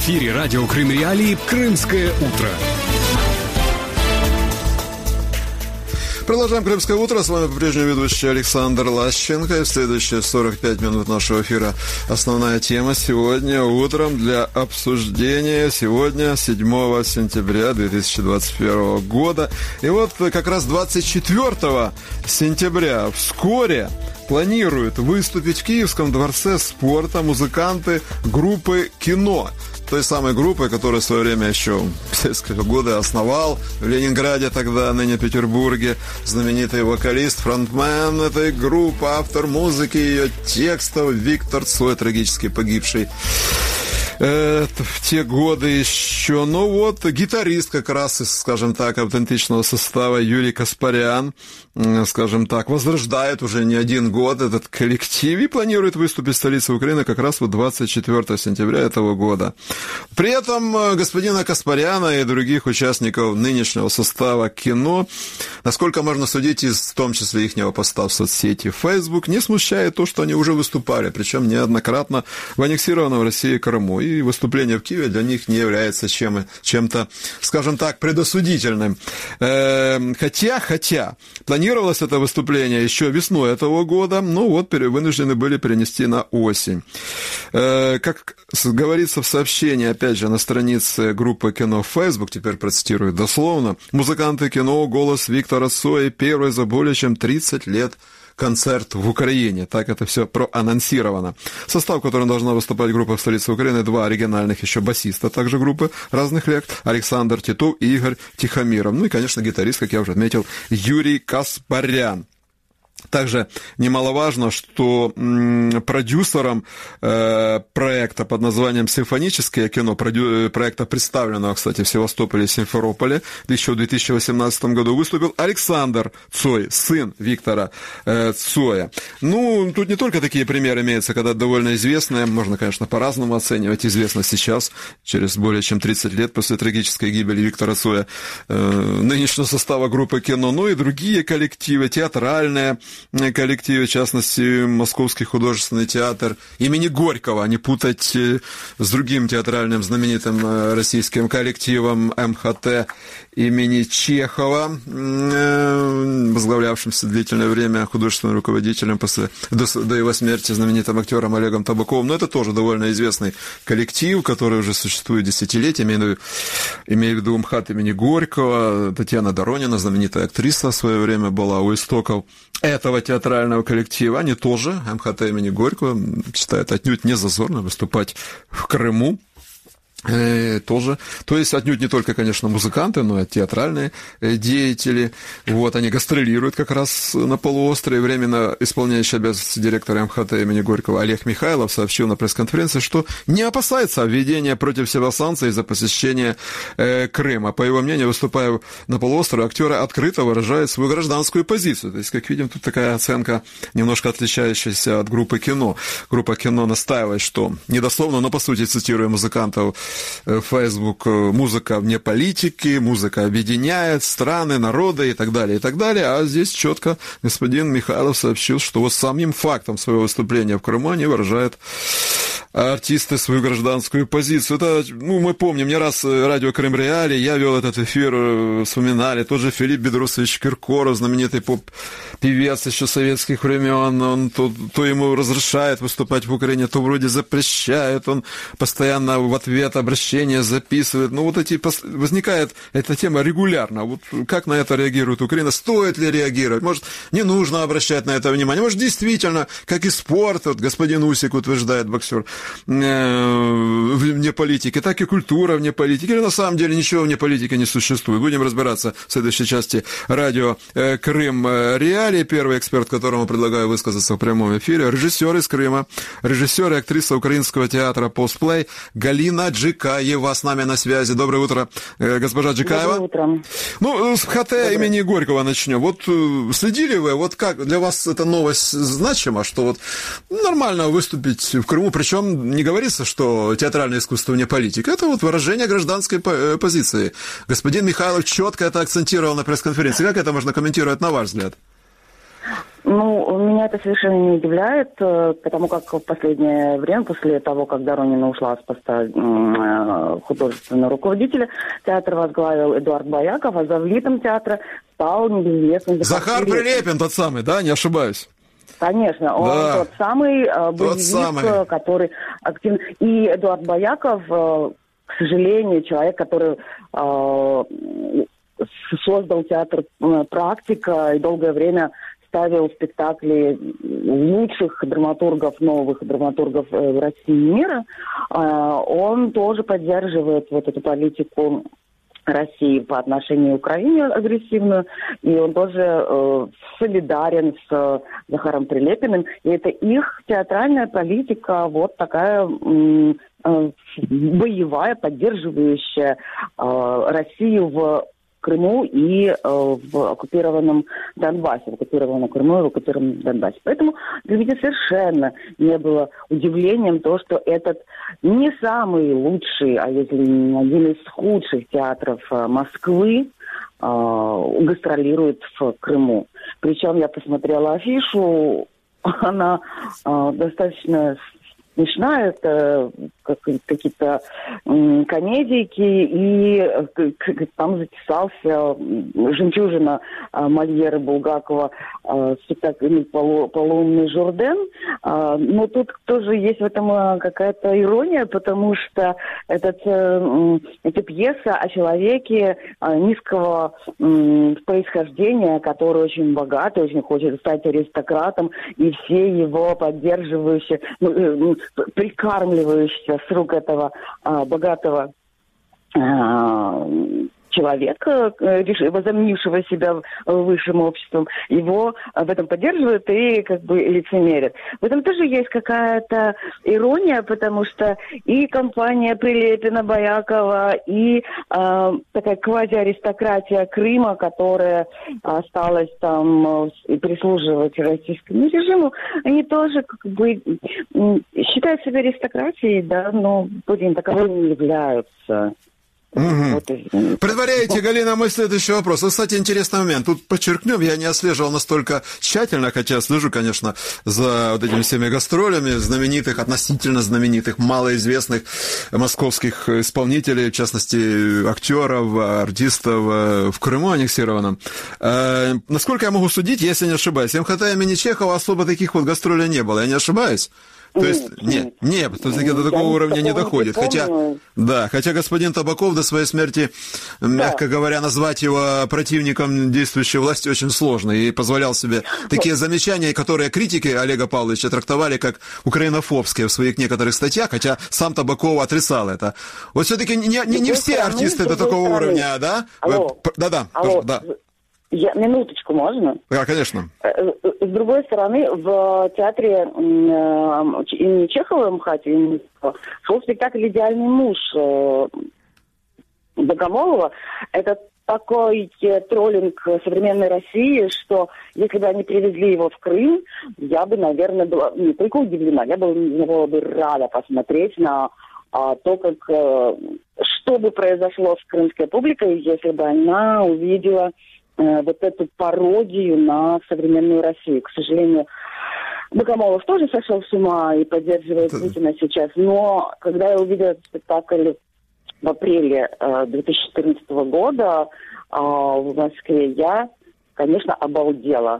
эфире радио Крым Реалии «Крымское утро». Продолжаем «Крымское утро». С вами по-прежнему ведущий Александр Лащенко. И в следующие 45 минут нашего эфира основная тема сегодня утром для обсуждения. Сегодня 7 сентября 2021 года. И вот как раз 24 сентября вскоре планируют выступить в Киевском дворце спорта музыканты группы «Кино». Той самой группы, которую в свое время еще в советские годы основал в Ленинграде, тогда, ныне Петербурге, знаменитый вокалист, фронтмен этой группы, автор музыки, ее текстов Виктор Цой, трагически погибший в те годы еще. Ну вот, гитарист как раз из, скажем так, аутентичного состава Юрий Каспарян, скажем так, возрождает уже не один год этот коллектив и планирует выступить в столице Украины как раз вот 24 сентября этого года. При этом господина Каспаряна и других участников нынешнего состава «Кино», насколько можно судить из, в том числе, ихнего поста в соцсети Facebook, не смущает то, что они уже выступали, причем неоднократно в аннексированном России Крыму. И выступление в Киеве для них не является чем-то, скажем так, предосудительным. Хотя планировалось это выступление еще весной этого года, но вот вынуждены были перенести на осень. Как говорится в сообщении, опять же, на странице группы «Кино» в Facebook, теперь процитирую дословно, музыканты «Кино», голос Виктора Цоя, первый за более чем 30 лет концерт в Украине. Так это все проанонсировано. Состав, в котором должна выступать группа в столице Украины, два оригинальных еще басиста, также группы разных лет, Александр Титов и Игорь Тихомиров. Ну и, конечно, гитарист, как я уже отметил, Юрий Каспарян. Также немаловажно, что продюсером проекта под названием «Симфоническое кино», проекта, представленного, кстати, в Севастополе и Симферополе, еще в 2018 году, выступил Александр Цой, сын Виктора Цоя. Ну, тут не только такие примеры имеются, когда довольно известные, можно, конечно, по-разному оценивать известность сейчас, через более чем 30 лет после трагической гибели Виктора Цоя, нынешнего состава группы «Кино», но и другие коллективы, театральные коллективы, в частности, Московский художественный театр имени Горького, а не путать с другим театральным знаменитым российским коллективом МХТ имени Чехова, возглавлявшимся длительное время художественным руководителем до его смерти знаменитым актером Олегом Табаковым. Но это тоже довольно известный коллектив, который уже существует десятилетия, имею в виду МХАТ имени Горького. Татьяна Доронина, знаменитая актриса, в свое время была у истоков этого театрального коллектива. Они тоже, МХТ имени Горького, считают отнюдь не зазорно выступать в Крыму. Тоже. То есть отнюдь не только, конечно, музыканты, но и театральные деятели. Вот, они гастролируют как раз на полуострове. Временно исполняющий обязанности директора МХТ имени Горького Олег Михайлов сообщил на пресс-конференции, что не опасается введения против себя санкций за посещение Крыма. По его мнению, выступая на полуострове, актеры открыто выражают свою гражданскую позицию. То есть, как видим, тут такая оценка, немножко отличающаяся от группы «Кино». Группа «Кино» настаивает, что, недословно, но по сути, цитируя музыкантов Facebook, музыка вне политики, музыка объединяет страны, народы и так далее, и так далее. А здесь четко господин Михайлов сообщил, что вот самим фактом своего выступления в Крыму они выражают артисты свою гражданскую позицию. Это, мы помним, не раз радио Крым Реалии, я вел этот эфир, вспоминали, тот же Филипп Бедрусович Киркоров, знаменитый поп-певец еще советских времен, он то ему разрешает выступать в Украине, то вроде запрещает, он постоянно в ответ обращения записывает. Ну, вот возникает эта тема регулярно. Вот как на это реагирует Украина? Стоит ли реагировать? Может, не нужно обращать на это внимание? Может, действительно, как и спорт, вот господин Усик утверждает, боксер, вне политики, так и культура вне политики. Или на самом деле ничего вне политики не существует. Будем разбираться в следующей части радио Крым Реалии. Первый эксперт, которому предлагаю высказаться в прямом эфире, режиссер из Крыма, режиссер и актриса Украинского театра «Постплей» Галина Джикаева с нами на связи. Доброе утро, госпожа Джикаева. Доброе утро. Ну, с ХТ имени Горького начнем. Вот следили вы, вот как для вас эта новость значима, что вот нормально выступить в Крыму, причем не говорится, что театральное искусство вне политики, это вот выражение гражданской позиции. Господин Михайлов четко это акцентировал на пресс-конференции. Как это можно комментировать на ваш взгляд? Ну, меня это совершенно не удивляет, потому как в последнее время, после того, как Доронина ушла с поста художественного руководителя, театр возглавил Эдуард Бояков, а завлитом театра стал небезвестный Захар Прилепин тот самый, да, не ошибаюсь? Конечно, он тот самый боевик, который активно... И Эдуард Бояков, к сожалению, человек, который создал театр «Практика» и долгое время ставил спектакли лучших драматургов, новых драматургов России и мира, он тоже поддерживает вот эту политику России по отношению к Украине агрессивную, и он тоже солидарен с Захаром Прилепиным, и это их театральная политика вот такая боевая, поддерживающая Россию в Крыму и в оккупированном Донбассе, в оккупированном Крыму и в оккупированном Донбассе. Поэтому для меня совершенно не было удивлением то, что этот не самый лучший, а если не один из худших театров Москвы гастролирует в Крыму. Причем я посмотрела афишу, она достаточно смешная, это какие-то комедийки, и там записался жемчужина Мольера Булгакова спектакль «Полуумный Журден». Но тут тоже есть в этом какая-то ирония, потому что это пьеса о человеке низкого происхождения, который очень богатый, очень хочет стать аристократом, и все его поддерживающие, прикармливающиеся с рук этого богатого человека, возомнившего себя высшим обществом, его в этом поддерживают и как бы лицемерят. В этом тоже есть какая-то ирония, потому что и компания Прилепина, Боякова, и такая квазиаристократия Крыма, которая осталась там и прислуживать российскому режиму, они тоже как бы считают себя аристократией, да, но будем таковой не являются. Угу. Предваряете, Галина, мой следующий вопрос. Вот, кстати, интересный момент. Тут подчеркнем, я не отслеживал настолько тщательно, хотя слежу, конечно, за вот этими всеми гастролями знаменитых, относительно знаменитых, малоизвестных московских исполнителей, в частности, актеров, артистов в Крыму аннексированном. Насколько я могу судить, если не ошибаюсь, МХТ имени Чехова особо таких вот гастролей не было, я не ошибаюсь? То есть, нет, то есть до такого уровня не доходит. Хотя господин Табаков до своей смерти, мягко говоря, назвать его противником действующей власти очень сложно. И позволял себе такие замечания, которые критики Олега Павловича трактовали как украинофобские в своих некоторых статьях, хотя сам Табаков отрицал это. Вот все-таки не все артисты до такого уровня, да? Да. Минуточку, можно? Да, конечно. С другой стороны, в театре имени Чехова, МХАТе, шел спектакль «Идеальный муж» Богомолова. Это такой троллинг современной России, что если бы они привезли его в Крым, я бы, наверное, была не только удивлена, я была бы рада посмотреть на то, как что бы произошло с крымской публикой, если бы она увидела вот эту пародию на современную Россию. К сожалению, Богомолов тоже сошел с ума и поддерживает Путина сейчас, но когда я увидела этот спектакль в апреле 2014 года в Москве, я, конечно, обалдела.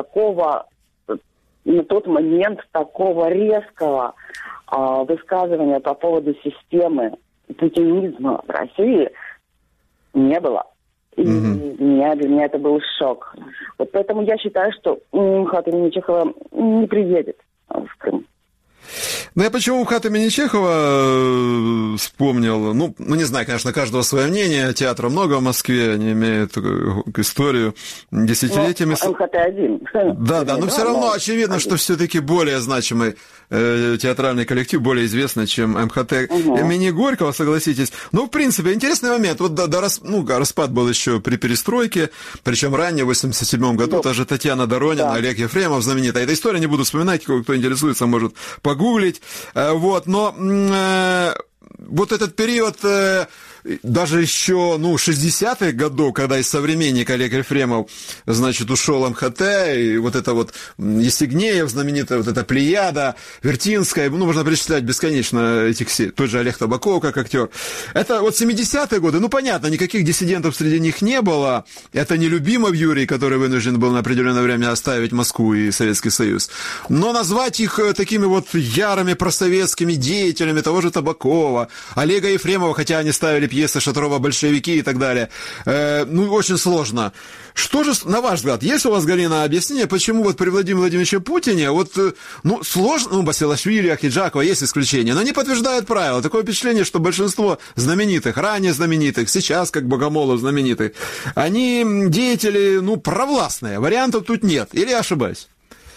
На тот момент такого резкого высказывания по поводу системы путинизма в России не было. И для меня это был шок. Вот поэтому я считаю, что МХАТ имени Чехова не приедет в Крым. Ну, я почему МХАТ имени Чехова вспомнил? Ну, не знаю, конечно, каждого свое мнение. Театра много в Москве, они имеют историю десятилетиями. Но МХТ-1. Да, но все равно очевидно, что все-таки более значимый театральный коллектив, более известный, чем МХТ имени Горького, согласитесь. Ну, в принципе, интересный момент. Вот распад был еще при перестройке, причем ранее, в 87 году, та же Татьяна Доронина, Олег Ефремов знаменитая. Эту историю не буду вспоминать, кто интересуется, может погуглить. Вот, но вот этот период даже еще, 60-х годов, когда из современника Олег Ефремов, значит, ушел МХТ, и вот это вот Евстигнеев, знаменитая вот эта плеяда, Вертинская, можно перечислять бесконечно этих все, тот же Олег Табаков как актер. Это вот 70-е годы, понятно, никаких диссидентов среди них не было. Это не Любимов Юрий, который вынужден был на определенное время оставить Москву и Советский Союз. Но назвать их такими вот ярыми просоветскими деятелями, того же Табакова, Олега Ефремова, хотя они ставили пьесы Шатрова «Большевики» и так далее, очень сложно. Что же, на ваш взгляд, есть у вас, Галина, объяснение, почему вот при Владимире Владимировиче Путине сложно, Басилашвили, Ахиджакова есть исключения, но не подтверждают правила. Такое впечатление, что большинство знаменитых, ранее знаменитых, сейчас как Богомолов знаменитых, они деятели, провластные. Вариантов тут нет. Или я ошибаюсь?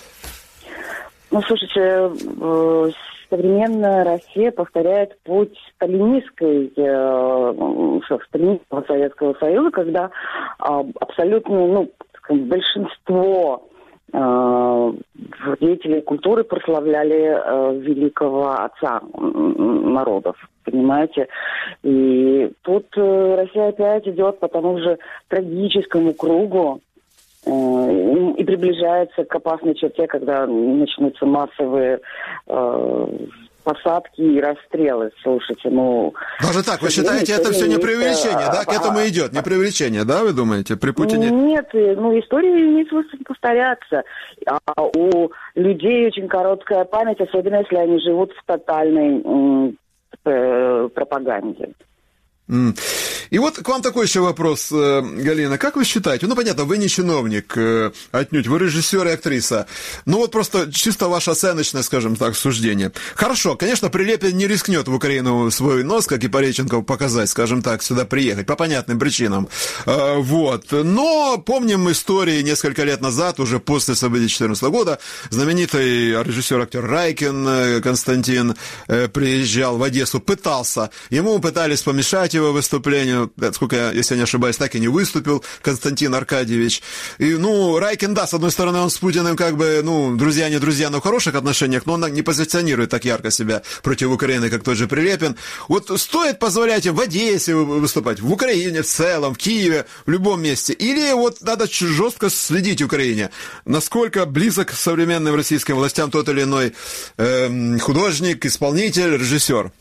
Слушайте, современная Россия повторяет путь сталинистского Советского Союза, когда абсолютно, большинство деятелей культуры прославляли великого отца народов, понимаете? И тут Россия опять идет по тому же трагическому кругу и приближается к опасной черте, когда начнутся массовые посадки и расстрелы. Слушайте, Даже так, вы считаете, это все не преувеличение, да? К этому идет, не преувеличение, да, вы думаете, при Путине? Нет, история имеет свойство повторяться. А у людей очень короткая память, особенно если они живут в тотальной пропаганде. И вот к вам такой еще вопрос, Галина. Как вы считаете, понятно, вы не чиновник отнюдь, вы режиссер и актриса. Просто чисто ваше оценочное, скажем так, суждение. Хорошо, конечно, Прилепин не рискнет в Украину свой нос, как и Пореченков, показать, скажем так, сюда приехать, по понятным причинам. Но помним истории несколько лет назад, уже после событий 2014 года, знаменитый режиссер-актер Райкин Константин приезжал в Одессу, пытался, ему пытались помешать его выступлению, сколько я, если я не ошибаюсь, так и не выступил Константин Аркадьевич. И, Райкин, да, с одной стороны, он с Путиным друзья не друзья, но в хороших отношениях, но он не позиционирует так ярко себя против Украины, как тот же Прилепин. Вот стоит позволять им в Одессе выступать, в Украине в целом, в Киеве, в любом месте? Или надо жестко следить Украине, насколько близок к современным российским властям тот или иной художник, исполнитель, режиссер?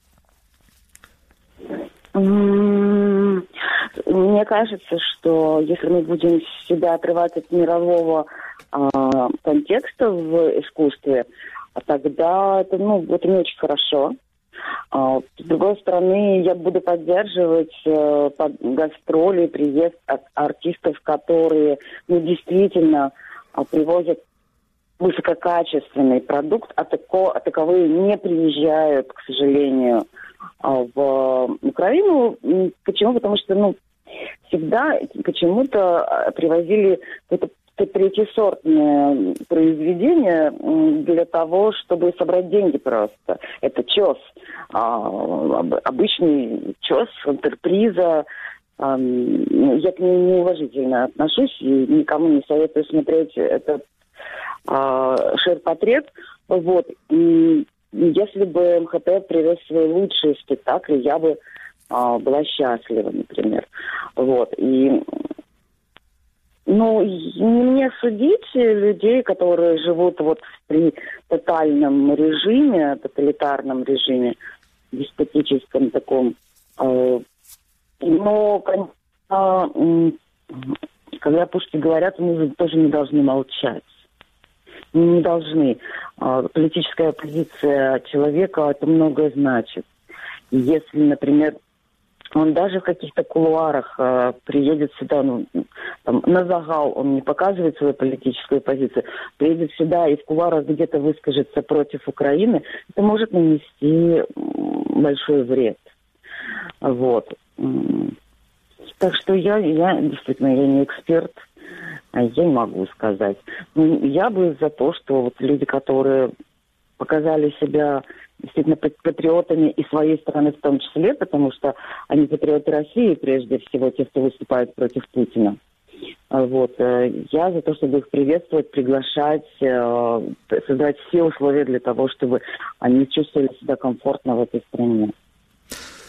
Мне кажется, что если мы будем себя отрывать от мирового контекста в искусстве, тогда это не очень хорошо. С другой стороны, я буду поддерживать гастроли, приезд артистов, которые действительно привозят высококачественный продукт, а таковые не приезжают, к сожалению, в Украину. Почему? Потому что, всегда почему-то привозили какое-то третьесортное произведение для того, чтобы собрать деньги просто. Это чёс. Обычный чёс, интерприза. Я к ней неуважительно отношусь и никому не советую смотреть этот ширпотреб. И если бы МХТ привез свои лучшие спектакли, я бы была счастлива, например. И не мне судить людей, которые живут при тотальном режиме, тоталитарном режиме, деспотическом таком. Но, когда пушки говорят, мы тоже не должны молчать. Не должны. Политическая позиция человека – это многое значит. И если, например, он даже в каких-то кулуарах приедет сюда, на загал он не показывает свою политическую позицию, приедет сюда и в кулуарах где-то выскажется против Украины, это может нанести большой вред. Так что я действительно, я не эксперт, я не могу сказать. Я бы за то, что люди, которые показали себя действительно патриотами и своей страны в том числе, потому что они патриоты России, прежде всего, те, кто выступает против Путина. Я за то, чтобы их приветствовать, приглашать, создать все условия для того, чтобы они чувствовали себя комфортно в этой стране.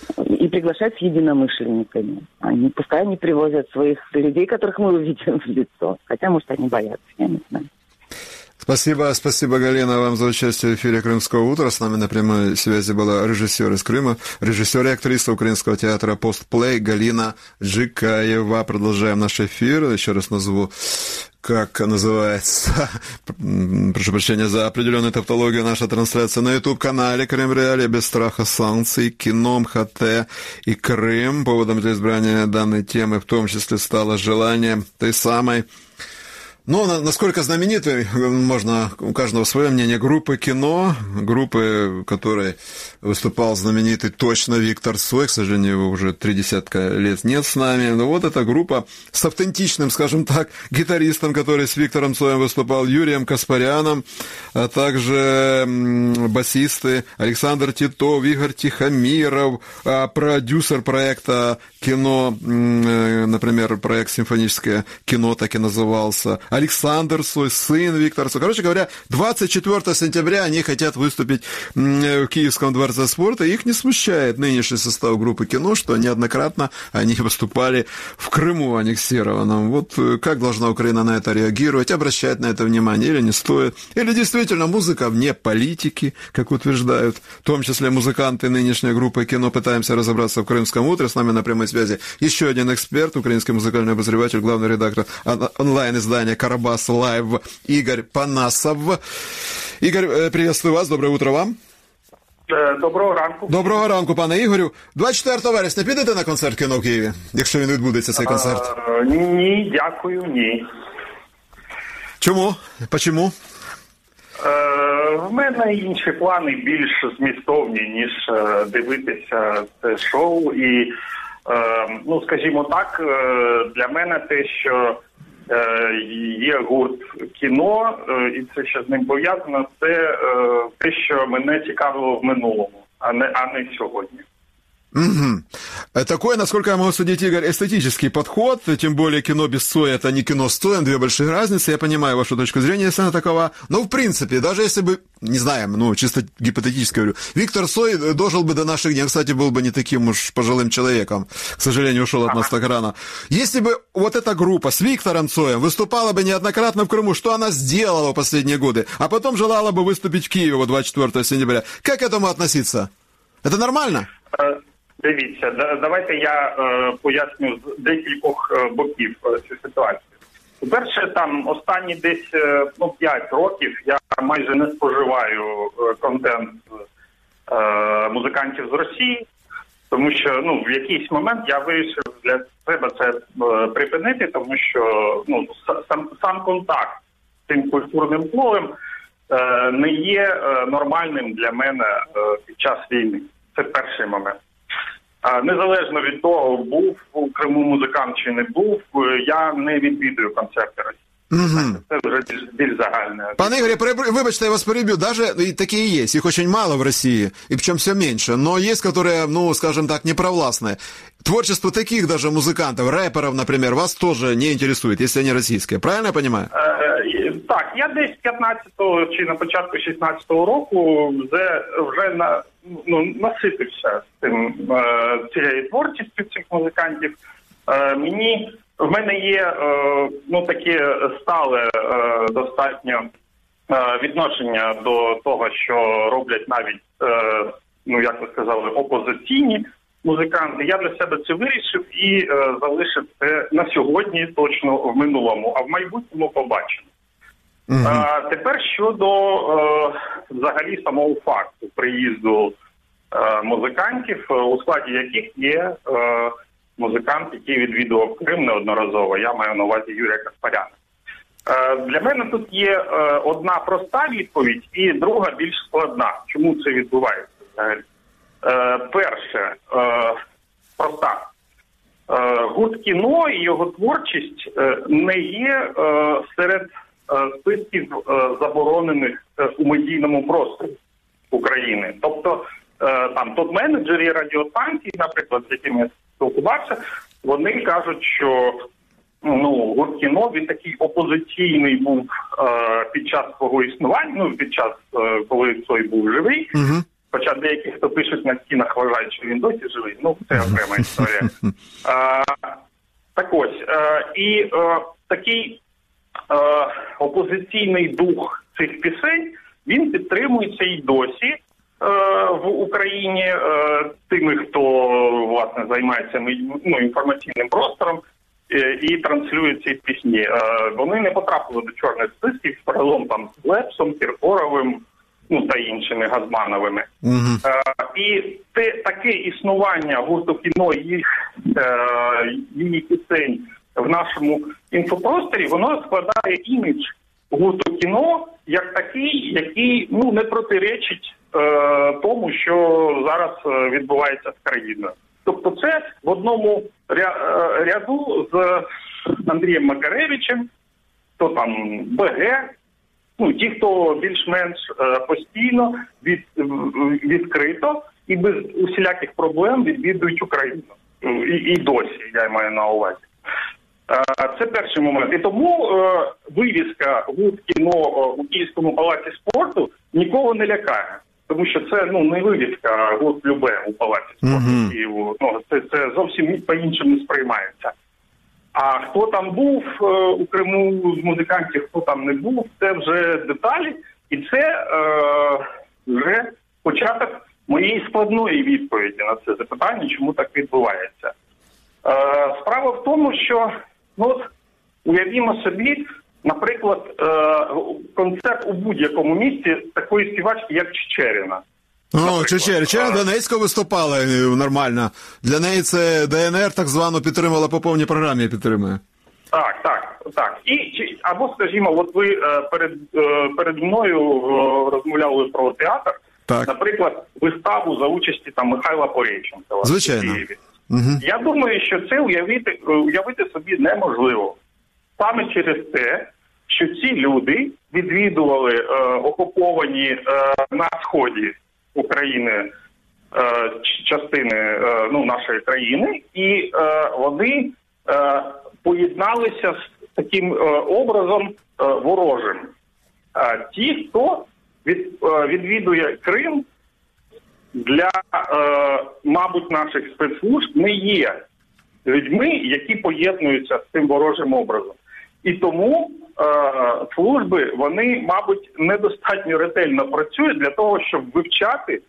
и приглашать с единомышленниками. Пускай они привозят своих людей, которых мы увидим в лицо. Хотя, может, они боятся, я не знаю. Спасибо, Галина, вам за участие в эфире «Крымского утра». С нами на прямой связи была режиссер из Крыма, режиссер и актриса Украинского театра «Постплей» Галина Джикаева. Продолжаем наш эфир. Еще раз назову, как называется, прошу прощения за определенную тавтологию, наша трансляция на YouTube-канале «Крым Реалии», без страха санкций, кино, МХТ и Крым. Поводом для избрания данной темы в том числе стало желание той самой, насколько знаменитой, можно, у каждого свое мнение, группы кино, группы, в которой выступал знаменитый точно Виктор Цой, к сожалению, его уже 30 лет нет с нами, но вот эта группа с автентичным, скажем так, гитаристом, который с Виктором Цоем выступал, Юрием Каспаряном, а также басисты Александр Титов, Игорь Тихомиров, продюсер проекта кино, например, проект «Симфоническое кино» так и назывался, Александр Цой, сын Виктора Цой. Короче говоря, 24 сентября они хотят выступить в Киевском дворце спорта. Их не смущает нынешний состав группы кино, что неоднократно они выступали в Крыму аннексированном. Вот как должна Украина на это реагировать, обращать на это внимание или не стоит? Или действительно музыка вне политики, как утверждают, в том числе музыканты нынешней группы кино. Пытаемся разобраться в «Крымском утре». С нами на прямой связи еще один эксперт, украинский музыкальный обозреватель, главный редактор онлайн-издания «Карабас Лайв» Игорь Панасов. Игорь, приветствую вас, доброе утро вам. Доброго ранку. Доброго ранку, пане Ігорю. 24 вересня підете на концерт кіно в Києві, якщо він відбудеться, цей концерт? Ні, дякую, ні. Чому? Почему? В мене інші плани більш змістовні, ніж дивитися це шоу. І, скажімо так, для мене те, що є гурт кіно, і це, що з ним пов'язано, це те, що мене цікавило в минулому, а не сьогодні. Угу. Такой, насколько я могу судить, Игорь, эстетический подход, тем более кино без Цоя — это не кино с Цоем, две большие разницы, я понимаю вашу точку зрения, если она такова, но в принципе, даже если бы, не знаю, чисто гипотетически говорю, Виктор Цой дожил бы до наших дней, кстати, был бы не таким уж пожилым человеком, к сожалению, ушел от нас так рано. Если бы вот эта группа с Виктором Цоем выступала бы неоднократно в Крыму, что она сделала в последние годы, а потом желала бы выступить в Киеве 24 сентября, как к этому относиться? Это нормально? Дивіться, давайте я поясню з декількох боків цю ситуацію. По-перше, там останні десь 5 років я майже не споживаю контент музикантів з Росії, тому що в якийсь момент я вирішив для себе це припинити, тому що сам контакт з цим культурним полем не є нормальним для мене під час війни. Це перший момент. Незалежно від того, був у Криму музикант чи не був, я не відвідую концерти Росії. Угу. Це вже більш загальне. Пане Ігорі, вибачте, я вас перебью. Даже и такие есть, их очень мало в России, и причем все меньше. Но есть, которые, скажем так, непровластные. Творчество таких даже музыкантов, рэперов, например, вас тоже не интересует, если они российские. Правильно я понимаю? Так, я десь 15-го чи на початку 16-го року вже наситився цією творчістю цих музикантів. В мене є таке стале достатньо відношення до того, що роблять навіть, як ви сказали, опозиційні музиканти. Я для себе це вирішив і залишив це на сьогодні точно в минулому, а в майбутньому побачимо. Тепер щодо взагалі самого факту приїзду музикантів, у складі яких є музикант, який відвідував Крим неодноразово. Я маю на увазі Юрія Каспаряна. Для мене тут є одна проста відповідь і друга більш складна. Чому це відбувається взагалі? Перше, проста. Гурт кіно і його творчість не є серед списків заборонених у медійному просторі України. Тобто там топ-менеджери радіостанцій, наприклад, з якими я спілкувався, вони кажуть, що гурт кіно, він такий опозиційний був під час свого існування, під час, коли Цой був живий. Хоча деякі, хто пишуть на стінах, вважають, що він досі живий. Ну, це окрема історія. Так ось, і такий опозиційний дух цих пісень, він підтримується і досі в Україні тими, хто, власне, займається інформаційним простором і транслює ці пісні. Вони не потрапили до чорних списків разом там з Лепсом, Кіркоровим, та іншими Газмановими. І таке існування гурту кіно і її пісень в нашому інфопросторі, воно складає імідж гурту кіно як такий, який не протиречить тому, що зараз відбувається з країною. Тобто це в одному ряду з Андрієм Макаревичем, хто там БГ, ті, хто більш-менш постійно, відкрито і без усіляких проблем відвідують Україну. І досі, я маю на увазі. Це перший момент. І тому вивіска гурт кіно у Київському палаці спорту нікого не лякає. Тому що це не вивіска гурт Любе у палаці спорту Києву. Це зовсім по-іншому сприймається. А хто там був у Криму з музикантів, хто там не був, це вже деталі. І це вже початок моєї складної відповіді на це запитання, чому так відбувається. Справа в тому, що, уявімо собі, наприклад, концерт у будь-якому місці такої співачки, як Чечеріна. Чечеріна Донецька виступала нормально. Для неї це ДНР так звано підтримала по повній програмі, підтримує. Так. Або, скажімо, от ви перед мною розмовляли про театр. Так. Наприклад, виставу за участі Михайла Пореченка. Звичайно. Я думаю, що це уявити собі неможливо. Саме через те, що ці люди відвідували окуповані на сході України частини нашої країни, і вони поєдналися з таким образом ворожим. Ті, хто відвідує Крим, для, мабуть, наших спецслужб не є людьми, які поєднуються з цим ворожим образом. І тому служби, вони, мабуть, недостатньо ретельно працюють для того, щоб вивчати,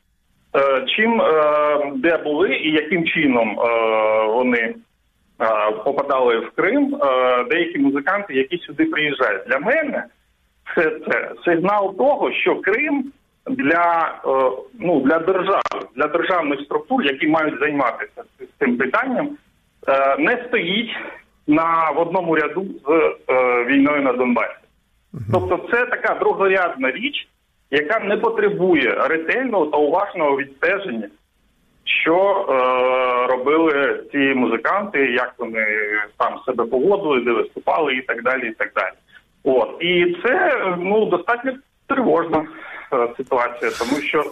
де були і яким чином вони попадали в Крим, деякі музиканти, які сюди приїжджають. Для мене це сигнал того, що Крим для держави, для державних структур, які мають займатися цим питанням, не стоїть в одному ряду з війною на Донбасі. Тобто це така другорядна річ, яка не потребує ретельного та уважного відстеження, що робили ці музиканти, як вони там себе поводили, де виступали і так далі, і так далі. І це, достатньо тривожна ситуація, тому що,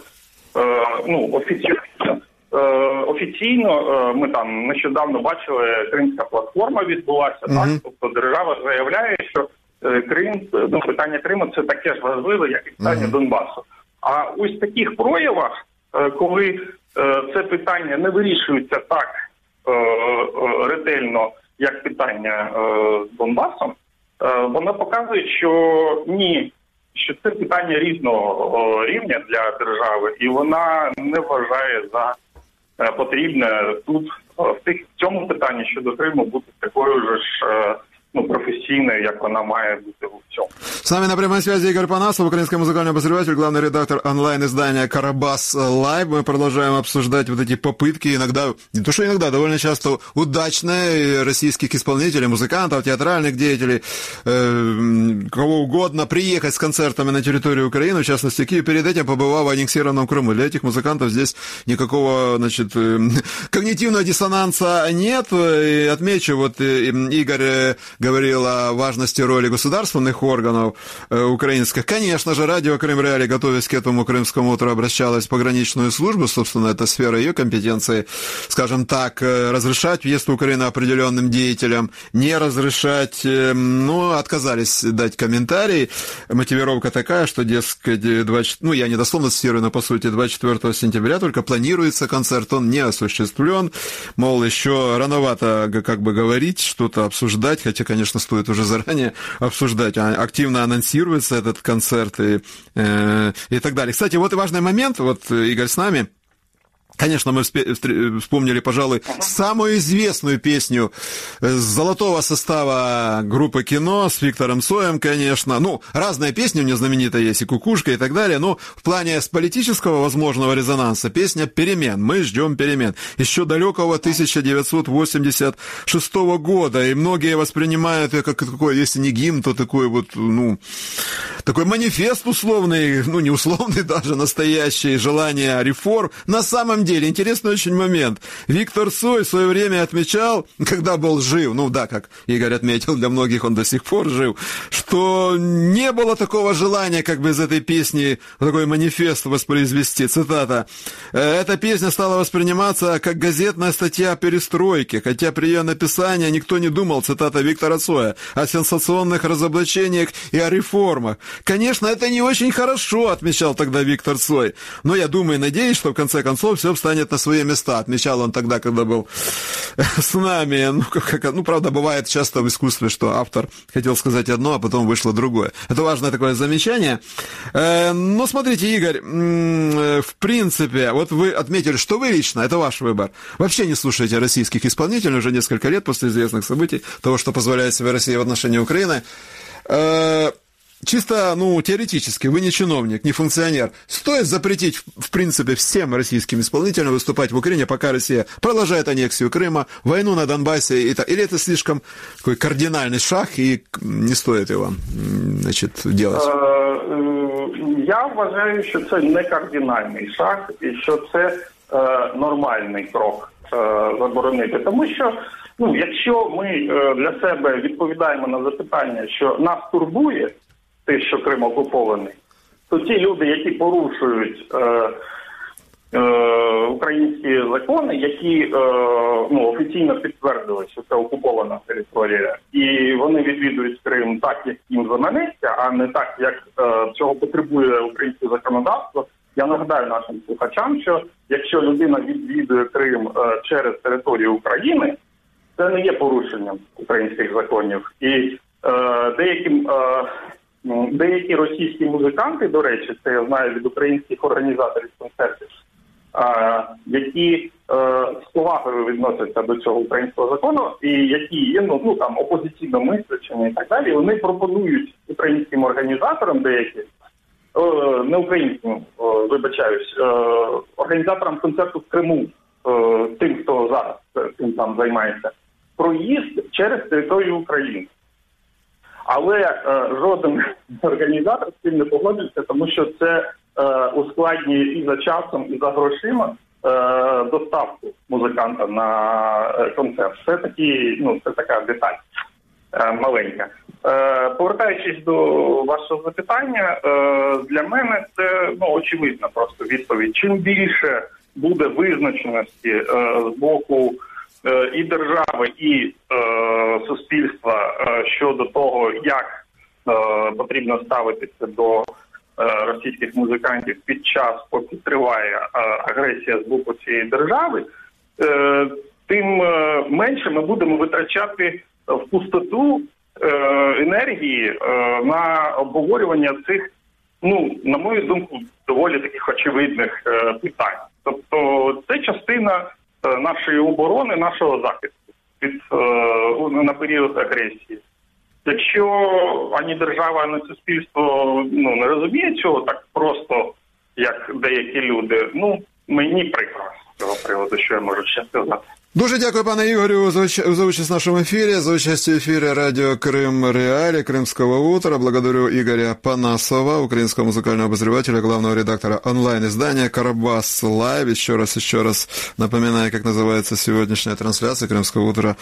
офіційно ми там нещодавно бачили, Кримська платформа відбулася, так? Тобто держава заявляє, що Крим, питання Криму це таке ж важливе, як і питання Донбасу. А ось в таких проявах, коли це питання не вирішується так ретельно, як питання з Донбасом, вона показує, що що це питання різного рівня для держави, і вона не вважає за потрібне тут в цьому питанні щодо Криму бути такою ж профессийной, як вона має бути в цьому. С нами на прямой связи Игорь Панасов, украинский музыкальный обозреватель, главный редактор онлайн-издания «Карабас Лайв». Мы продолжаем обсуждать вот эти попытки, иногда, не то что иногда, довольно часто удачные российских исполнителей, музыкантов, театральных деятелей, кого угодно, приехать с концертами на территорию Украины, в частности, Киев, перед этим побывал в аннексированном Крыму. Для этих музыкантов здесь никакого, когнитивного диссонанса нет. И отмечу, вот Игорь говорил о важности роли государственных органов украинских. Конечно же, радио Крым Реалии, готовясь к этому Крымскому утру, обращалась в пограничную службу, собственно, это сфера ее компетенции, скажем так, разрешать въезд в Украину определенным деятелям, не разрешать, отказались дать комментарий. Мотивировка такая, что, дескать, я не дословно цитирую, но по сути 24 сентября только планируется концерт, он не осуществлен, мол, еще рановато говорить, что-то обсуждать, хотя, конечно, стоит уже заранее обсуждать, активно анонсируется этот концерт и так далее. Кстати, вот и важный момент, Игорь с нами. Конечно, мы вспомнили, пожалуй, самую известную песню золотого состава группы «Кино» с Виктором Цоем, конечно. Разные песни у него знаменитые есть, и «Кукушка», и так далее. Но в плане с политического возможного резонанса песня «Перемен». Мы ждем перемен. Еще далекого 1986 года. И многие воспринимают ее как такой, если не гимн, то такой такой манифест условный, не условный даже, настоящий, желание реформ. На самом деле, интересный очень момент. Виктор Цой в свое время отмечал, когда был жив, как Игорь отметил, для многих он до сих пор жив, что не было такого желания из этой песни такой манифест воспроизвести. Цитата. «Эта песня стала восприниматься как газетная статья о перестройке, хотя при ее написании никто не думал, цитата Виктора Цоя, о сенсационных разоблачениях и о реформах. Конечно, это не очень хорошо», отмечал тогда Виктор Цой. Но я думаю и надеюсь, что в конце концов все встанет на свои места. Отмечал он тогда, когда был с нами. Правда, бывает часто в искусстве, что автор хотел сказать одно, а потом вышло другое. Это важное такое замечание. Но смотрите, Игорь, в принципе, вы отметили, что вы лично, это ваш выбор, вообще не слушаете российских исполнителей уже несколько лет после известных событий, того, что позволяет себе Россия в отношении Украины. Чисто, теоретически, вы не чиновник, не функционер. Стоит запретить, в принципе, всем российским исполнителям выступать в Украине, пока Россия продолжает аннексию Крыма, войну на Донбассе, или это слишком такой кардинальный шаг, и не стоит его, делать? Я вважаю, що це не кардинальний шаг, і що це нормальний крок заборонити. Тому що, якщо ми для себе відповідаємо на запитання, що нас турбує те, що Крим окупований, то ті люди, які порушують українські закони, які офіційно підтвердили, що це окупована територія, і вони відвідують Крим так, як їм заманеться, а не так, як цього потребує українське законодавство. Я нагадаю нашим слухачам, що якщо людина відвідує Крим через територію України, це не є порушенням українських законів. І деякі російські музиканти, до речі, це я знаю від українських організаторів концертів, які з повагою відносяться до цього українського закону, і які є опозиційно мислячими і так далі, вони пропонують українським організаторам деяким, не українським, вибачаюсь, організаторам концерту в Криму, тим, хто зараз цим там займається, проїзд через територію України. Але жоден організатор з цим не погодився, тому що це ускладнює і за часом, і за грошима доставку музиканта на концерт. Це така деталь маленька. Повертаючись до вашого запитання, для мене це очевидна просто відповідь. Чим більше буде визначеності з боку і держави, і суспільства щодо того, як потрібно ставитися до російських музикантів під час, поки триває агресія з боку цієї держави, тим менше ми будемо витрачати в пустоту енергії на обговорювання цих, на мою думку, доволі таких очевидних питань. Тобто це частина нашої оборони, нашого захисту на період агресії. Якщо ані держава, ані суспільство не розуміє цього так просто, як деякі люди, мені прикро з цього приводу, що я можу ще сказати. Дуже дякую, пане Ігорю, за участь в нашем эфире, за участие в эфире радио «Крым Реалии», «Крымского утра». Благодарю Игоря Панасова, украинского музыкального обозревателя, главного редактора онлайн-издания «Карабас Лайв». Еще раз напоминаю, как называется сегодняшняя трансляция «Крымского утра»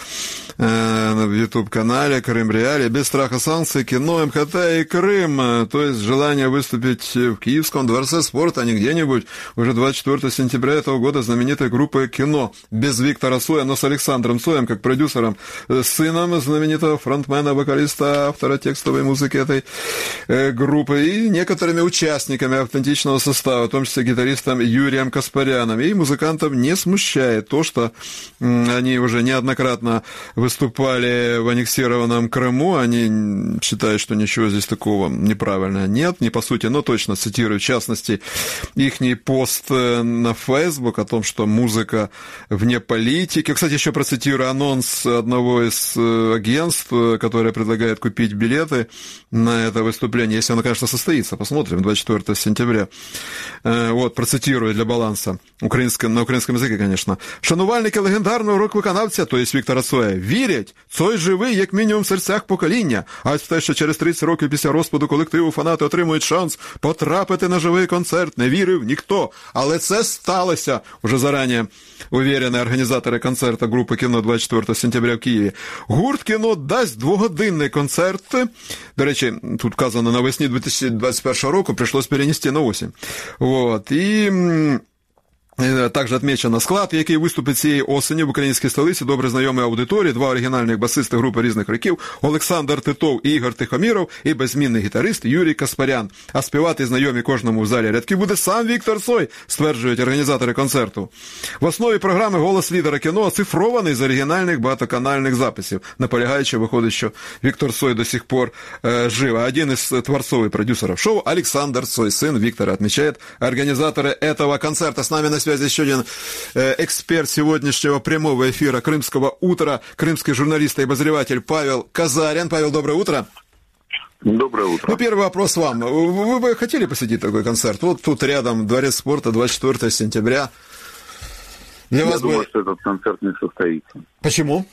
в YouTube-канале «Крым Реалии». Без страха санкций, кино, МХТ и Крым. То есть желание выступить в Киевском дворце спорта, а не где-нибудь. Уже 24 сентября этого года знаменитой группы «Кино». Без Виктора Цоя, но с Александром Цоем, как продюсером, сыном знаменитого фронтмена, вокалиста, автора текстовой музыки этой группы, и некоторыми участниками аутентичного состава, в том числе гитаристом Юрием Каспаряном. И музыкантов не смущает то, что они уже неоднократно выступали в аннексированном Крыму. Они считают, что ничего здесь такого неправильного нет, не по сути, но точно цитирую, в частности, ихний пост на Facebook о том, что музыка вне политики. Кстати, еще процитирую анонс одного из агентств, которое предлагает купить билеты на это выступление, если оно, конечно, состоится. Посмотрим, 24 сентября. Вот, процитирую для баланса. На українському язикі, конечно. Шанувальники легендарного рок-виконавця, то есть Віктора Цоя, вірять, Цой живий, як мінімум, в серцях покоління. А те, що через 30 років після розпаду колективу фанати отримують шанс потрапити на живий концерт, не вірив ніхто. Але це сталося, уже зарані уверені організатори концерту групи «Кіно» 24 сентября в Києві. Гурт «Кіно» дасть двогодинний концерт. До речі, тут вказано навесні 2021 року, прийшлось перенести на осінь. Вот. І також відмічено склад, який виступить цієї осені в українській столиці, добре знайомий аудиторії, два оригінальних басисти групи різних років, Олександр Титов і Ігор Тихоміров, і беззмінний гітарист Юрій Каспарян. А співати знайомі кожному в залі рядки буде сам Віктор Цой, стверджують організатори концерту. В основі програми «Голос лідера кіно» оцифрований з оригінальних багатоканальних записів, наполягаючи, виходить, що Віктор Цой до сих пор жив. А один из творцов и продюсеров шоу Александр Цой, сын Виктора, отмечает организаторы этого концерта. С нами на связи еще один эксперт сегодняшнего прямого эфира «Крымского утра», крымский журналист и обозреватель Павел Казарян. Павел, доброе утро. Доброе утро. Ну, первый вопрос вам. Вы бы хотели посетить такой концерт? Вот тут рядом Дворец спорта, 24 сентября. Я думаю, что этот концерт не состоится. Почему?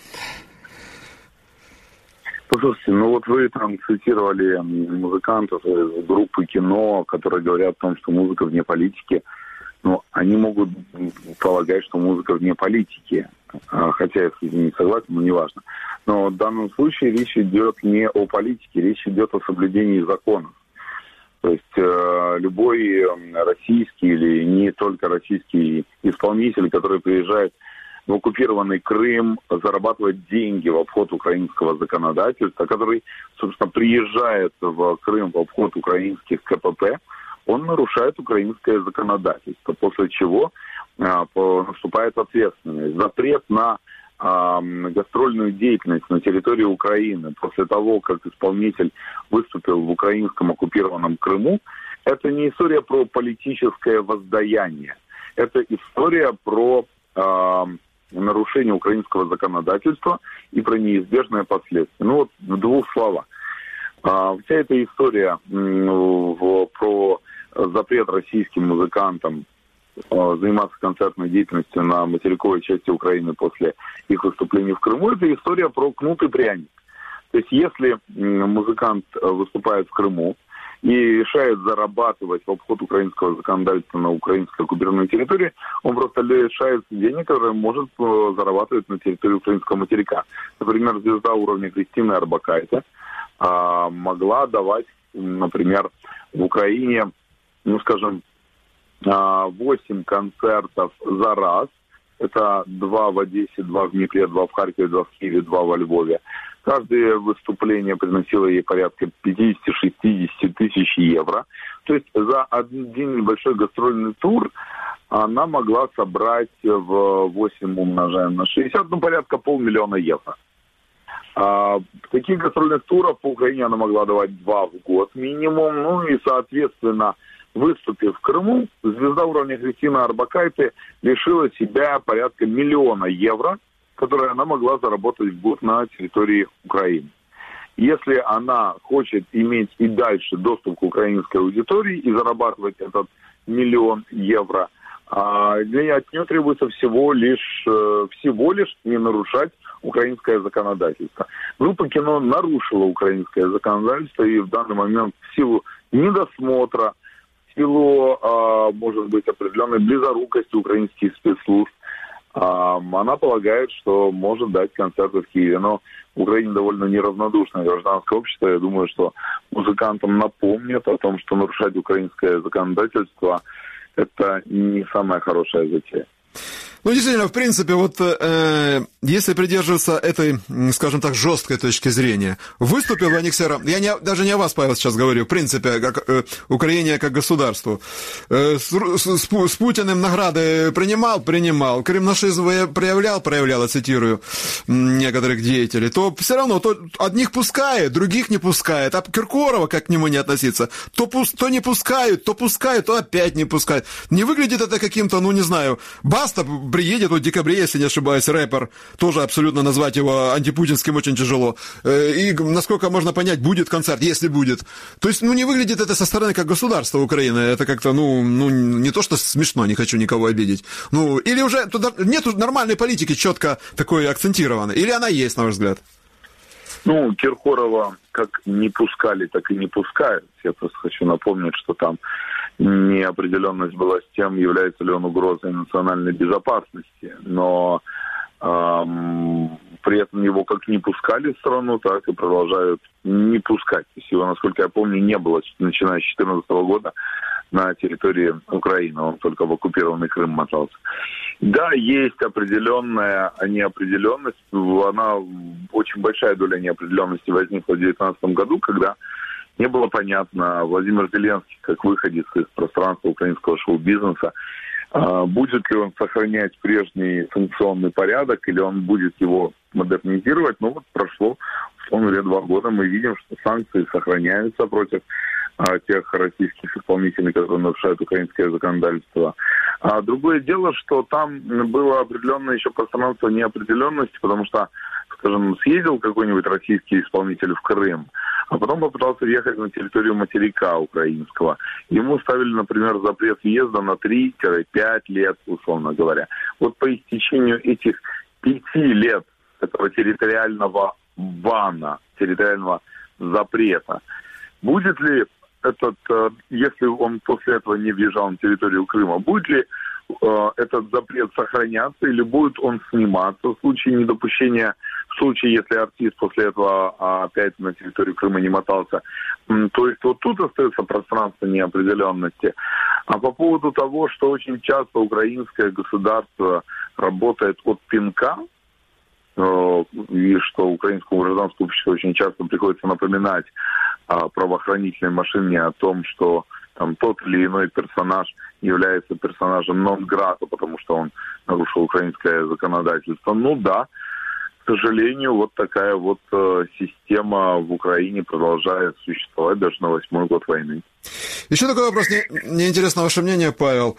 Послушайте, ну вот вы там цитировали музыкантов из группы «Кино», которые говорят о том, что музыка вне политики. Но они могут полагать, что музыка вне политики. Хотя я с этим не согласен, но неважно. Но в данном случае речь идет не о политике, речь идет о соблюдении законов. То есть любой российский или не только российский исполнитель, который приезжает в оккупированный Крым, зарабатывать деньги в обход украинского законодательства, который, собственно, приезжает в Крым в обход украинских КПП, он нарушает украинское законодательство, после чего наступает ответственность. Запрет на гастрольную деятельность на территории Украины после того, как исполнитель выступил в украинском оккупированном Крыму, это не история про политическое воздаяние. Это история про нарушение украинского законодательства и про неизбежные последствия. Ну вот в двух словах. Вся эта история про запрет российским музыкантам заниматься концертной деятельностью на материковой части Украины после их выступлений в Крыму, это история про кнут и пряник. То есть если музыкант выступает в Крыму и решает зарабатывать в обход украинского законодательства на украинской оккупированной территории, он просто лишается денег, которые может зарабатывать на территории украинского материка. Например, звезда уровня Кристины Орбакайте могла давать, например, в Украине, ну, скажем, 8 концертов за раз. Это 2 в Одессе, 2 в Днепре, 2 в Харькове, 2 в Киеве, 2 во Львове. Каждое выступление приносило ей порядка 50-60 тысяч евро. То есть за один небольшой гастрольный тур она могла собрать в 8 умножаем на 60, ну, порядка 500 000 евро. Таких гастрольных туров по Украине она могла давать 2 в год минимум. Ну и, соответственно, выступив в Крыму, звезда уровня Кристины Орбакайте лишила себя порядка 1 000 000 евро, которые она могла заработать в год на территории Украины. Если она хочет иметь и дальше доступ к украинской аудитории и зарабатывать этот 1 000 000 евро, От нее требуется всего лишь не нарушать украинское законодательство. Группа кино нарушила украинское законодательство, и в данный момент в силу недосмотра, в силу, может быть, определенной близорукости украинских спецслужб, она полагает, что может дать концерты в Киеве. Но в Украине довольно неравнодушное гражданское общество. Я думаю, что музыкантам напомнят о том, что нарушать украинское законодательство – это не самая хорошая затея. Ну, действительно, в принципе, вот если придерживаться этой, скажем так, жесткой точки зрения, выступил Алексей Романович, даже не о вас, Павел, сейчас говорю, в принципе, как Украине как государству, с Путиным награды принимал, крымнашизм проявлял, цитирую некоторых деятелей, то все равно то одних пускает, других не пускает, а Киркорова, как к нему не относиться, то не пускают, то опять не пускают. Не выглядит это каким-то, ну, не знаю, Баста приедет в декабре, если не ошибаюсь, рэпер, тоже абсолютно назвать его антипутинским очень тяжело. И, насколько можно понять, будет концерт, если будет. То есть, ну, не выглядит это со стороны как государство Украины. Это как-то, ну, не то, что смешно, не хочу никого обидеть. Ну, или уже туда нет нормальной политики четко такой акцентированной. Или она есть, на ваш взгляд? Ну, Киркорова как не пускали, так и не пускают. Я просто хочу напомнить, что там неопределенность была с тем, является ли он угрозой национальной безопасности. Но при этом его как не пускали в страну, так и продолжают не пускать. То есть его, насколько я помню, не было, начиная с 2014 года, на территории Украины. Он только в оккупированный Крым мотался. Да, есть определенная неопределенность. Она, очень большая доля неопределенности возникла в 2019 году, когда не было понятно, Владимир Зеленский, как выходец из пространства украинского шоу-бизнеса, будет ли он сохранять прежний санкционный порядок, или он будет его модернизировать. Ну вот прошло, условно говоря, 2 года, мы видим, что санкции сохраняются против тех российских исполнителей, которые нарушают украинское законодательство. А другое дело, что там было определенное еще пространство неопределенности, потому что, скажем, съездил какой-нибудь российский исполнитель в Крым, а потом попытался въехать на территорию материка украинского. Ему ставили, например, запрет въезда на 3-5 лет, условно говоря. Вот по истечению этих 5 лет этого территориального бана, территориального запрета, будет ли если он после этого не въезжал на территорию Крыма, будет ли этот запрет сохраняться или будет он сниматься в случае недопущения, в случае, если артист после этого опять на территорию Крыма не мотался. То есть вот тут остается пространство неопределенности. А по поводу того, что очень часто украинское государство работает от пинка, и что украинскому гражданскому обществу очень часто приходится напоминать правоохранительной машине о том, что там тот или иной персонаж является персонажем нон-грата, потому что он нарушил украинское законодательство. Ну да, к сожалению, вот такая вот система в Украине продолжает существовать даже на 8-й год войны. Еще такой вопрос. Мне интересно ваше мнение, Павел.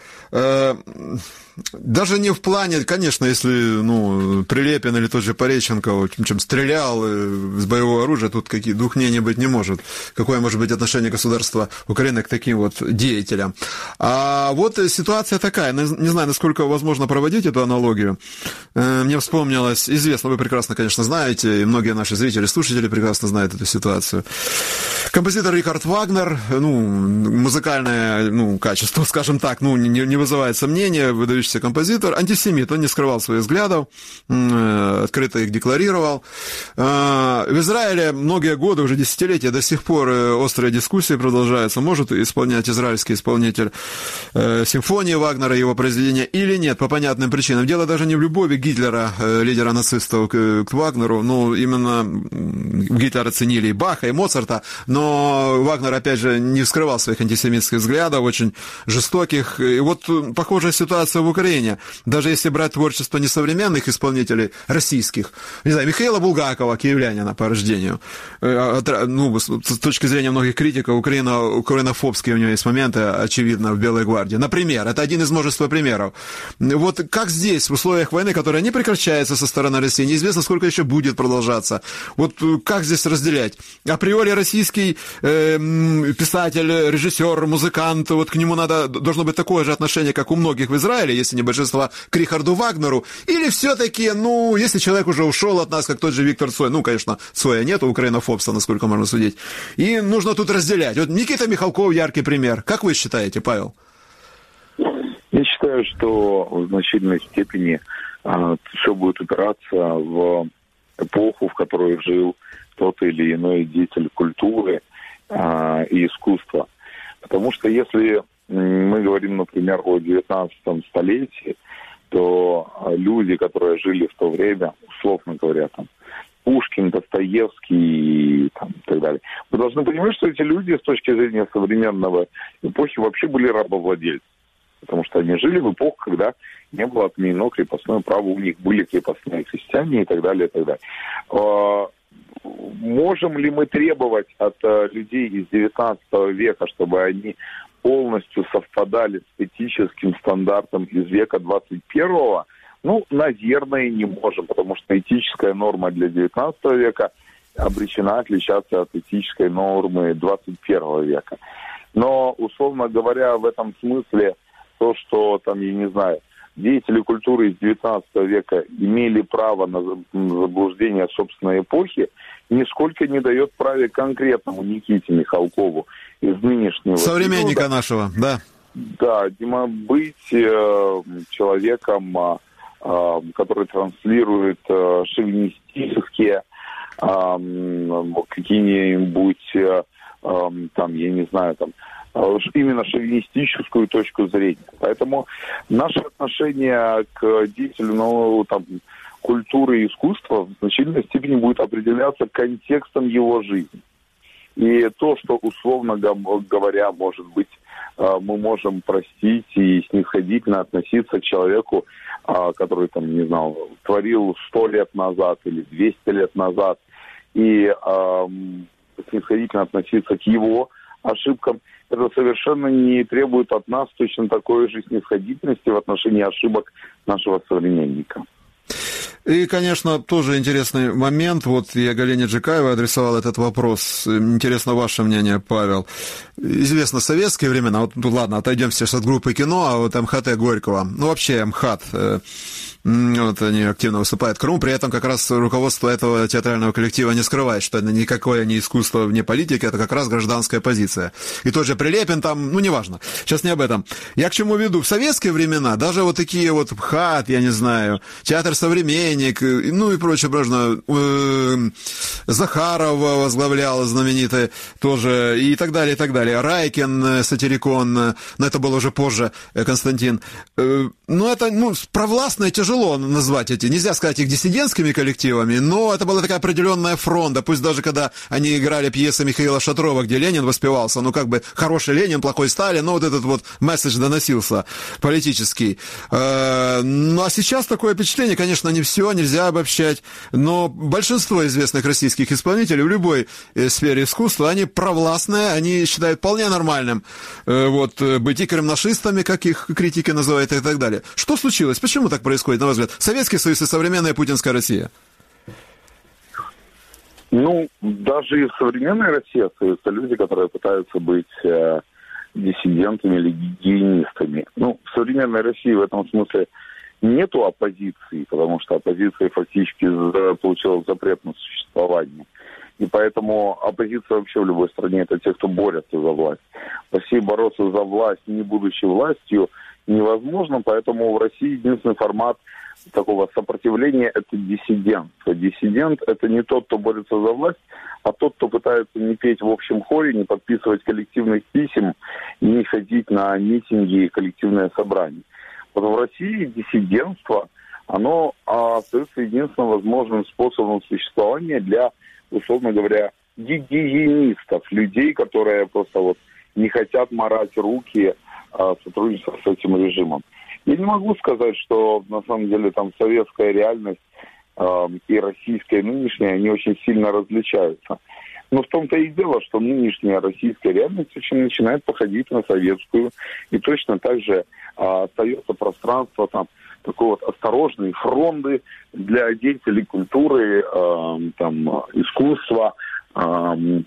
Даже не в плане, конечно, если Прилепин или тот же Пореченко чем стрелял с боевого оружия, тут двух мнений быть не может. Какое может быть отношение государства Украины к таким вот деятелям? А вот ситуация такая, не знаю, насколько возможно проводить эту аналогию. Мне вспомнилось, известно, вы прекрасно, конечно, знаете, и многие наши зрители, слушатели прекрасно знают эту ситуацию. Композитор Рихард Вагнер, музыкальное, качество, скажем так, не вызывает сомнения, выдающийся композитор, антисемит, он не скрывал своих взглядов, открыто их декларировал. В Израиле многие годы, уже десятилетия, до сих пор острые дискуссии продолжаются, может исполнять израильский исполнитель симфонии Вагнера, его произведения или нет, по понятным причинам. Дело даже не в любови Гитлера, лидера нацистов, к Вагнеру, именно Гитлера ценили и Баха, и Моцарта, но Вагнер, опять же, не скрывал своих антисемитских взглядов, очень жестоких. И вот похожая ситуация в Украине. Даже если брать творчество несовременных исполнителей, российских, не знаю, Михаила Булгакова, киевлянина по рождению, с точки зрения многих критиков, украинофобские у него есть моменты, очевидно, в Белой гвардии. Например, это один из множества примеров. Вот как здесь, в условиях войны, которая не прекращается со стороны России, неизвестно, сколько еще будет продолжаться, вот как здесь разделять? Априори российский писатель, режиссер, режиссер, музыкант, вот к нему должно быть такое же отношение, как у многих в Израиле, если не большинства, к Рихарду Вагнеру, или все-таки, ну, если человек уже ушел от нас, как тот же Виктор Цой, ну, конечно, Цоя нету, украинофобства, насколько можно судить, и нужно тут разделять. Вот Никита Михалков яркий пример. Как вы считаете, Павел? Я считаю, что в значительной степени все будет упираться в эпоху, в которой жил тот или иной деятель культуры и искусства. Потому что если мы говорим, например, о 19 столетии, то люди, которые жили в то время, условно говоря, там, Пушкин, Достоевский там, и так далее, вы должны понимать, что эти люди с точки зрения современного эпохи вообще были рабовладельцы. Потому что они жили в эпоху, когда не было отменено крепостное право, у них были крепостные крестьяне и так далее, и так далее. Можем ли мы требовать от людей из 19 века, чтобы они полностью совпадали с этическим стандартом из века 21-го? Ну, наверное, не можем, потому что этическая норма для 19 века обречена отличаться от этической нормы 21 века. Но, условно говоря, в этом смысле то, что там, я не знаю, деятели культуры из 19 века имели право на заблуждение собственной эпохи, нисколько не дает права конкретному Никите Михалкову из нынешнего... Современника нашего, да. Да, быть человеком, который транслирует шовинистические какие-нибудь, там, я не знаю, там, именно шовинистическую точку зрения. Поэтому наше отношение к деятелю там, культуры и искусства в значительной степени будет определяться контекстом его жизни. И то, что, условно говоря, может быть, мы можем простить и снисходительно относиться к человеку, который, там, не знаю, творил 100 лет назад или 200 лет назад, и снисходительно относиться к его ошибкам, это совершенно не требует от нас точно такой же снисходительности в отношении ошибок нашего современника. И, конечно, тоже интересный момент. Вот я Галине Джикаевой адресовал этот вопрос. Интересно ваше мнение, Павел. Известно советские времена. Вот, ну, ладно, отойдем сейчас от группы кино, а вот МХАТ Горького. Ну, вообще МХАТ. Вот они активно выступают в Крыму, при этом как раз руководство этого театрального коллектива не скрывает, что это никакое не искусство вне политики, это как раз гражданская позиция. И тот же Прилепин там, ну, неважно. Сейчас не об этом. Я к чему веду? В советские времена даже вот такие вот МХАТ, я не знаю, театр «Современник», ну и прочее, Захарова возглавляла знаменитая тоже, и так далее, и так далее. Райкин, Сатирикон, но это было уже позже, Константин. Ну, это, ну, провластное тяжело назвать эти, нельзя сказать их диссидентскими коллективами, но это была такая определенная фронта, пусть даже когда они играли пьесы Михаила Шатрова, где Ленин воспевался, ну как бы хороший Ленин, плохой Сталин, ну вот этот вот месседж доносился политический. Ну а сейчас такое впечатление, конечно, не все, нельзя обобщать, но большинство известных российских исполнителей в любой сфере искусства, они провластные, они считают вполне нормальным вот быть и кремнашистами, как их критики называют, и так далее. Что случилось? Почему так происходит, на ваш взгляд? Советский Союз и современная путинская Россия? Ну, даже и современная Россия остаются люди, которые пытаются быть диссидентами или гигиенистами. Ну, в современной России в этом смысле нету оппозиции, потому что оппозиция фактически получила запрет на существование. И поэтому оппозиция вообще в любой стране – это те, кто борется за власть. В России бороться за власть, не будучи властью, невозможно, поэтому в России единственный формат такого сопротивления – это диссидентство. Диссидент – это не тот, кто борется за власть, а тот, кто пытается не петь в общем хоре, не подписывать коллективных писем, не ходить на митинги и коллективные собрания. Вот в России диссидентство, оно остается единственным возможным способом существования для, условно говоря, гигиенистов, людей, которые просто вот не хотят морать руки сотрудничества с этим режимом. Я не могу сказать, что на самом деле там советская реальность и российская нынешняя, они очень сильно различаются. Но в том-то и дело, что нынешняя российская реальность очень начинает походить на советскую, и точно так же остается пространство там такой вот осторожной фронды для деятелей культуры, там, искусства,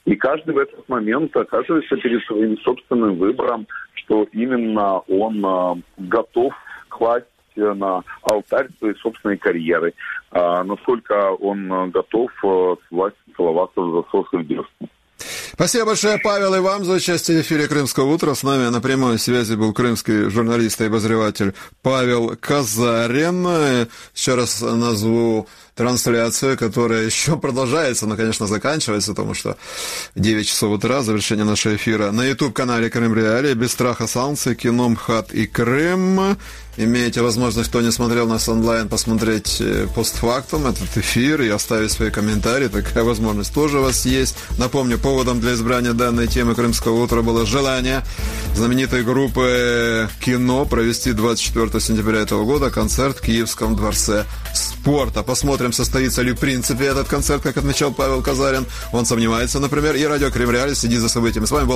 И каждый в этот момент оказывается перед своим собственным выбором, что именно он готов класть на алтарь своей собственной карьеры, насколько он готов с властью целоваться в засосах десны. Спасибо большое, Павел, и вам за участие в эфире «Крымского утра». С нами на прямой связи был крымский журналист и обозреватель Павел Казарин. Еще раз назову трансляцию, которая еще продолжается, но, конечно, заканчивается, потому что 9 часов утра, завершение нашего эфира. На YouTube-канале «Крым Реалии», «Без страха санкций», «Кино, МХАТ и Крым». Имеете возможность, кто не смотрел нас онлайн, посмотреть постфактум этот эфир и оставить свои комментарии. Такая возможность тоже у вас есть. Напомню, поводом для избрания данной темы «Крымского утра» было желание знаменитой группы «Кино» провести 24 сентября этого года концерт в Киевском дворце спорта. Посмотрим, состоится ли в принципе этот концерт, как отмечал Павел Казарин. Он сомневается, например, и радио «Крым Реалии» следит за событиями. С вами был